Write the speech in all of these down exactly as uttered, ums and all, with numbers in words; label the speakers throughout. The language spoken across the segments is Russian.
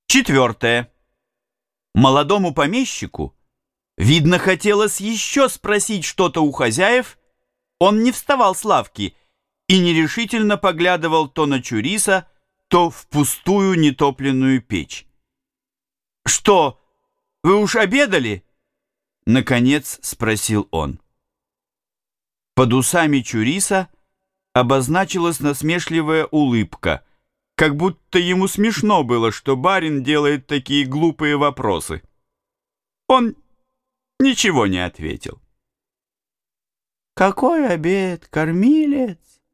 Speaker 1: Четвертое. Молодому помещику, видно, хотелось еще спросить что-то у хозяев. Он не вставал с лавки и нерешительно поглядывал то на Чуриса, то в пустую нетопленную печь. «Что, вы уж обедали?» — наконец спросил он. Под усами Чуриса обозначилась насмешливая улыбка, как будто ему смешно было, что барин делает такие глупые вопросы. Он ничего не ответил.
Speaker 2: «Какой обед, кормилец?»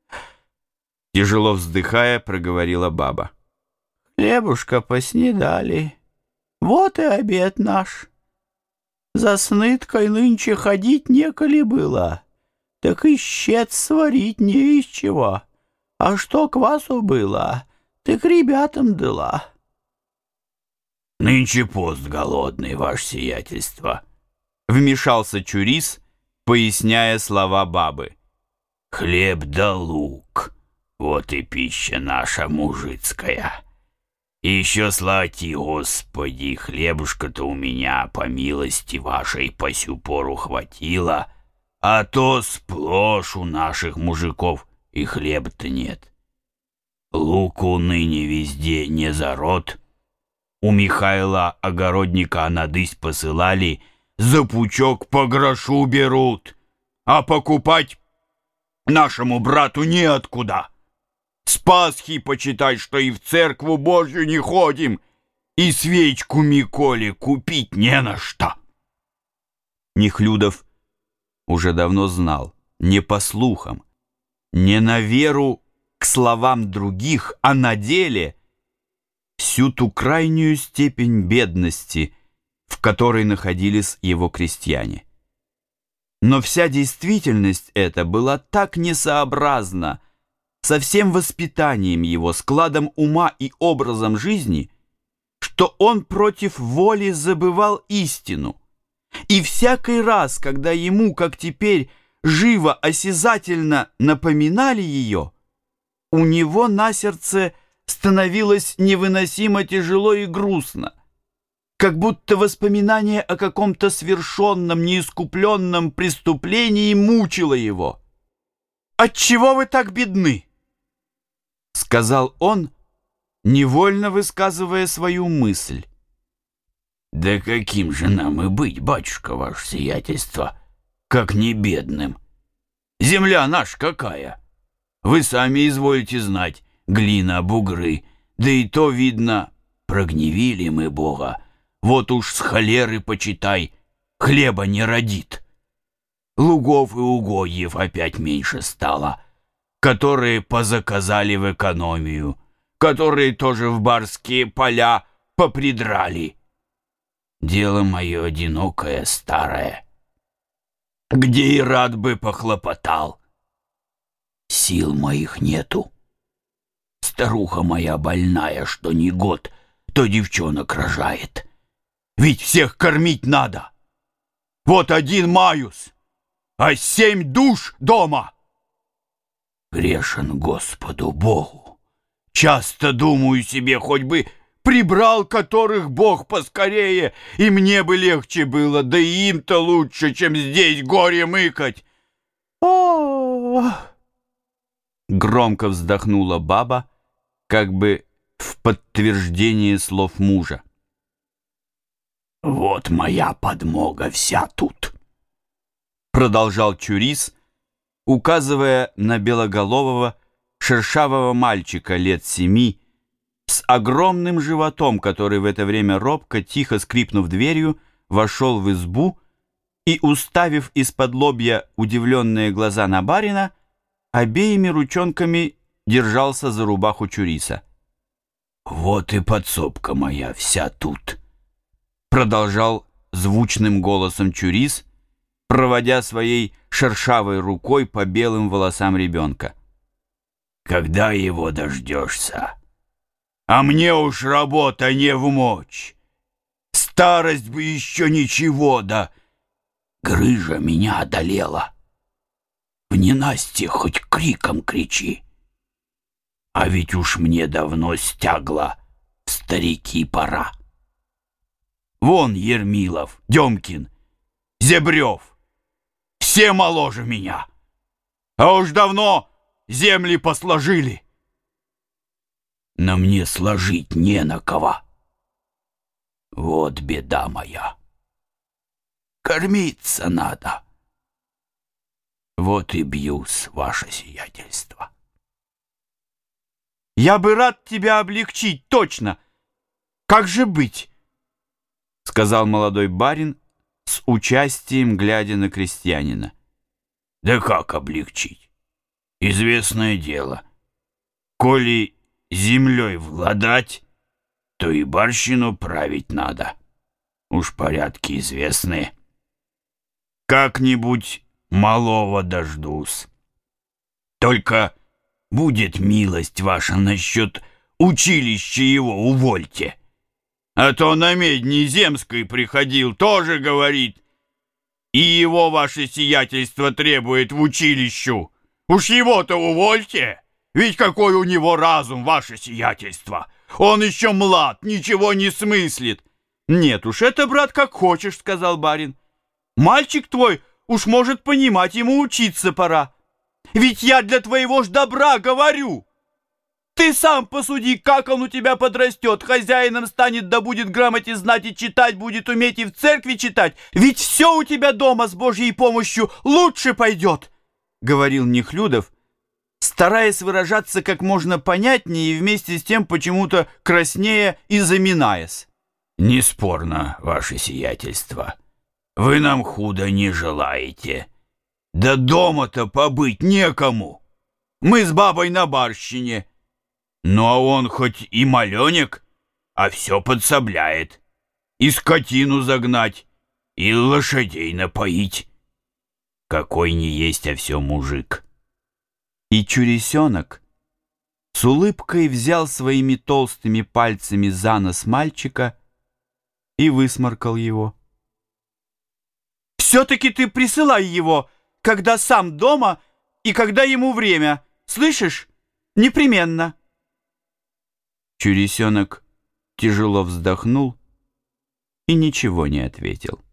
Speaker 1: Тяжело вздыхая, проговорила баба.
Speaker 2: «Хлебушка поснедали. Вот и обед наш. За сныткой нынче ходить неколи было, так и щец сварить не из чего. А что квасу было, так ребятам дала».
Speaker 3: «Нынче пост голодный, ваше сиятельство»,
Speaker 1: — вмешался Чурис, поясняя слова бабы.
Speaker 3: «Хлеб да лук, вот и пища наша мужицкая. И еще слати, Господи, хлебушка-то у меня, по милости вашей, по сю пору хватило, а то сплошь у наших мужиков и хлеба-то нет. Луку ныне везде не зарод. У Михайла огородника надысь посылали, за пучок по грошу берут, а покупать нашему брату неоткуда. С Пасхи почитай, что и в церкву Божью не ходим, и свечку Миколе купить не на что».
Speaker 1: Нехлюдов уже давно знал, не по слухам, не на веру к словам других, а на деле всю ту крайнюю степень бедности, в которой находились его крестьяне. Но вся действительность эта была так несообразна со всем воспитанием его, складом ума и образом жизни, что он против воли забывал истину. И всякий раз, когда ему, как теперь, живо, осязательно напоминали ее, у него на сердце становилось невыносимо тяжело и грустно, как будто воспоминание о каком-то свершенном, неискупленном преступлении мучило его. «Отчего вы так бедны?» — сказал он, невольно высказывая свою мысль.
Speaker 3: «Да каким же нам и быть, батюшка, ваше сиятельство, как не бедным? Земля наша какая? Вы сами изволите знать, глина, бугры, да и то, видно, прогневили мы Бога. Вот уж с холеры, почитай, хлеба не родит. Лугов и угодьев опять меньше стало, которые позаказали в экономию, которые тоже в барские поля попридрали. Дело мое одинокое, старое, где и рад бы похлопотал. Сил моих нету. Старуха моя больная, что ни год, то девчонок рожает. Ведь всех кормить надо. Вот один маюс, а семь душ дома. Грешен Господу Богу. Часто думаю себе, хоть бы прибрал которых Бог поскорее, и мне бы легче было, да и им-то лучше, чем здесь горе мыкать.
Speaker 2: О!
Speaker 1: Громко вздохнула баба, как бы в подтверждение слов мужа.
Speaker 3: «Вот моя подмога вся тут»,
Speaker 1: — продолжал Чурис, указывая на белоголового шершавого мальчика лет семи с огромным животом, который в это время робко, тихо скрипнув дверью, вошел в избу и, уставив из-под лобья удивленные глаза на барина, обеими ручонками держался за рубаху Чуриса.
Speaker 3: «Вот и подсобка моя вся тут»,
Speaker 1: — продолжал звучным голосом Чурис, проводя своей шершавой рукой по белым волосам ребенка.
Speaker 3: «Когда его дождешься? А мне уж работа не вмочь. Старость бы еще ничего, да грыжа меня одолела. В ненастье хоть криком кричи. А ведь уж мне давно стягло старики пора. Вон Ермилов, Демкин, Зебрев, все моложе меня, а уж давно земли посложили. Но мне сложить не на кого. Вот беда моя. Кормиться надо. Вот и бьюсь, ваше сиятельство.
Speaker 2: Я бы рад тебя облегчить, точно. Как же быть? Сказал молодой барин с участием, глядя на крестьянина.
Speaker 3: Да как облегчить? Известное дело. Коли землей владать, то и барщину править надо. Уж порядки известные. Как-нибудь малого дождусь. Только будет милость ваша насчет училища его увольте. А то на Медни Земской приходил, тоже говорит, и его ваше сиятельство требует в училищу. Уж его-то увольте, ведь какой у него разум, ваше сиятельство. Он еще млад, ничего не смыслит.
Speaker 2: Нет уж, это, брат, как хочешь, сказал барин. Мальчик твой уж может понимать, ему учиться пора. Ведь я для твоего ж добра говорю. Ты сам посуди, как он у тебя подрастет, хозяином станет, да будет грамоте знать и читать, будет уметь и в церкви читать. Ведь все у тебя дома с Божьей помощью лучше пойдет, говорил Нехлюдов, стараясь выражаться как можно понятнее и вместе с тем почему-то краснея и заминаясь.
Speaker 3: Неспорно, ваше сиятельство. Вы нам худо не желаете. Да дома-то побыть некому. Мы с бабой на барщине. Ну, а он хоть и маленек, а все подсобляет. И скотину загнать, и лошадей напоить. Какой не есть, а все мужик.
Speaker 2: И чуресенок с улыбкой взял своими толстыми пальцами за нос мальчика и высморкал его. «Все-таки ты присылай его, когда сам дома и когда ему время, слышишь? Непременно!» Чуресенок тяжело вздохнул и ничего не ответил.